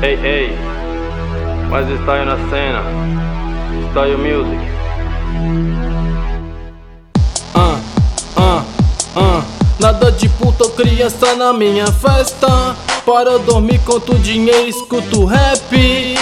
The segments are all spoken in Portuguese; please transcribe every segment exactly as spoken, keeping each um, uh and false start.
Ei, ei, mas Style na cena, Style Music. Ah, ah, ah. Nada de puta ou criança na minha festa. Para eu dormir, conto dinheiro, escuto rap.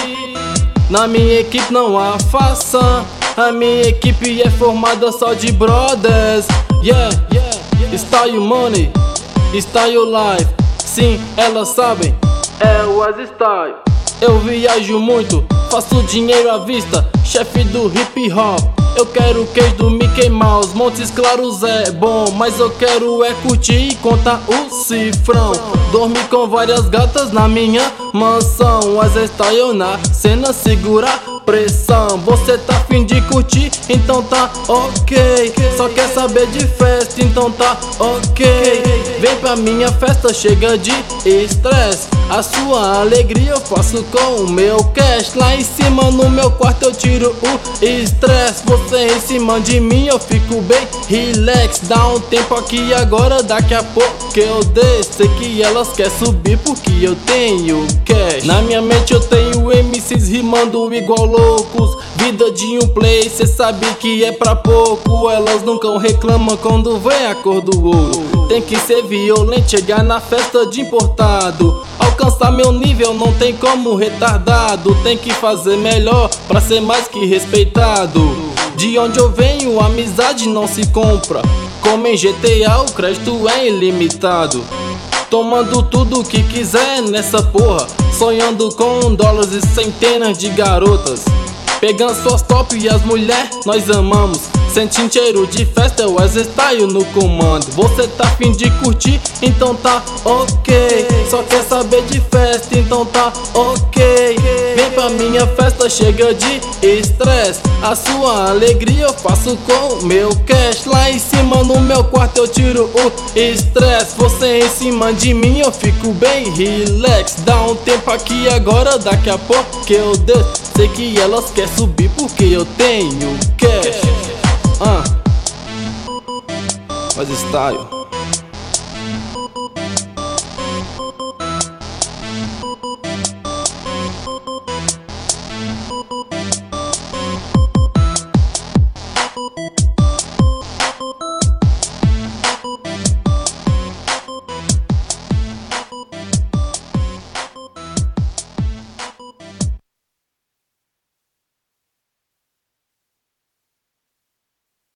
Na minha equipe não há faça. A minha equipe é formada só de brothers. Yeah, yeah, Style Money, Style Life. Sim, elas sabem, é o Style. Eu viajo muito, faço dinheiro à vista. Chefe do hip hop, eu quero o queijo do Mickey Mouse. Montes Claros é bom, mas eu quero é curtir e contar o cifrão. Dormir com várias gatas na minha mansão. As Style na cena, segura pressão. Você tá afim de curtir? Então tá ok. Só quer saber de festa? Então tá ok. Vem pra minha festa, chega de estresse. A sua alegria eu faço com o meu cash. Lá em cima no meu quarto eu tiro o estresse. Você em cima de mim eu fico bem relax. Dá um tempo aqui agora, daqui a pouco eu desço. Sei que elas querem subir porque eu tenho cash. Na minha mente eu tenho M Cs rimando igual loucos. Vida de um play, cê sabe que é pra pouco. Elas nunca reclamam quando vem a cor do ouro. Tem que ser violento, chegar na festa de importado. Alcançar meu nível não tem como retardado. Tem que fazer melhor pra ser mais que respeitado. De onde eu venho, amizade não se compra. Como em G T A, o crédito é ilimitado. Tomando tudo que quiser nessa porra. Sonhando com dólares e centenas de garotas. Pegando suas top e as mulheres nós amamos. Sentindo cheiro de festa, o Style no comando. Você tá afim de curtir? Então tá ok. Só quer saber de festa? Então tá ok. Vem pra minha festa, chega de estresse. A sua alegria eu faço com o meu cash. Lá em cima no meu quarto eu tiro o estresse. Você em cima de mim eu fico bem relax. Dá um tempo aqui agora, daqui a pouco que eu desço. Sei que elas querem subir porque eu tenho cash. Ah, mas Style.